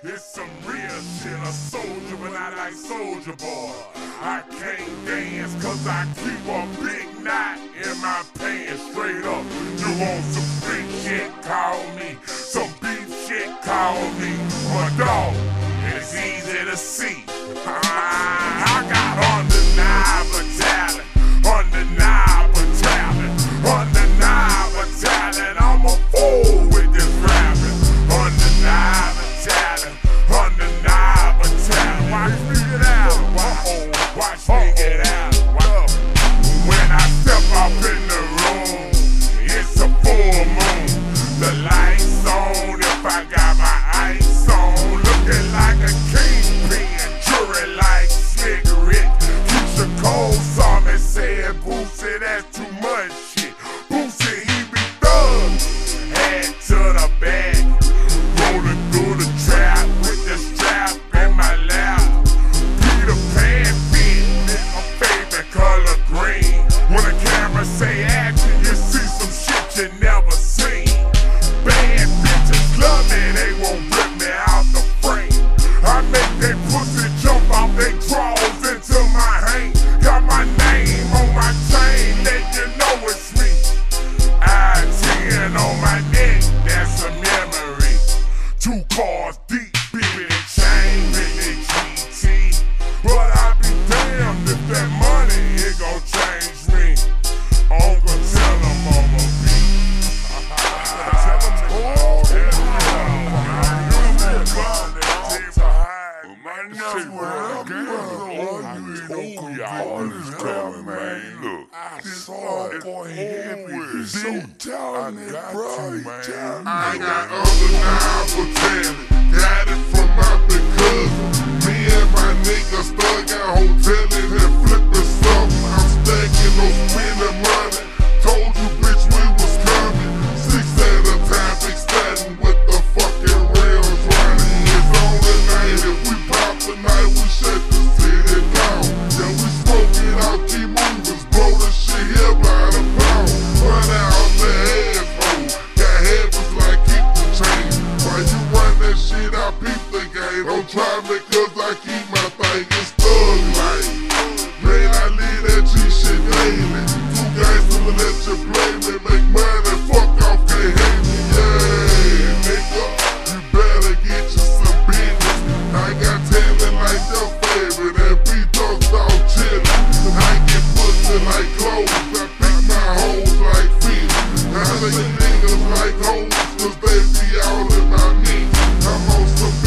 It's some real shit, a soldier but not like Soulja Boy. I can't dance cause I keep a big knot in my pants straight up. You want some freak shit, call me. Some beef shit, call me. I'm a dog, and it's easy to see. I got undeniable talent, undeniable talent, undeniable talent. I'm a fool with this rapping, undeniable talent, undeniable talent. Watch me get out, watch me get out. When I step up in the room, it's a full moon. The lights on, if I got my ice on, looking like a kingpin, jury like Slick Rick. Keisha Cole saw me saying, Boosie, that's too much shit. Boosie, he be thug. Head to the back, rolling through the trap with the strap in my lap. Peter Pan fit, my favorite color green. When the camera say action, you see some shit you never seen. Bad bitches love me, they won't rip me out the frame. I make they pussy jump off they drawers into my hand. Got my name on my chain, let you know it's me. I-10 on my neck, that's a memory. 2 cars deep, big chain, big GT. But I be damned if that money, it gon' change me. I'm gon' tell them I'm a beat. I got undeniable talent, got it from my big cousin. Me and my niggas stuck at hoteling and flipping something. I'm stacking no spending money. Told you bitch we was coming. 6 at a time, big statin with the fucking rails running. It's on the night, if we pop tonight, we shut the city down. Yeah, we smoke it out, keep moving, blow the shit here by the pound. Run out the asshole, got heavens like keep the chain. While you run that shit, I peep the game. Don't try me cause I keep my thing, it's thug life. Man, I leave that G shit daily. 2 guys to let you play me, make money, fuck off, can't hate me, yeah. Nigga, you better get you some business. I got talent like your favorite, and B-Dog's all chillin'. I get pussy like clothes, I pick my hoes like feet. I say niggas like hoes, cause they be all in my knees. I'm on some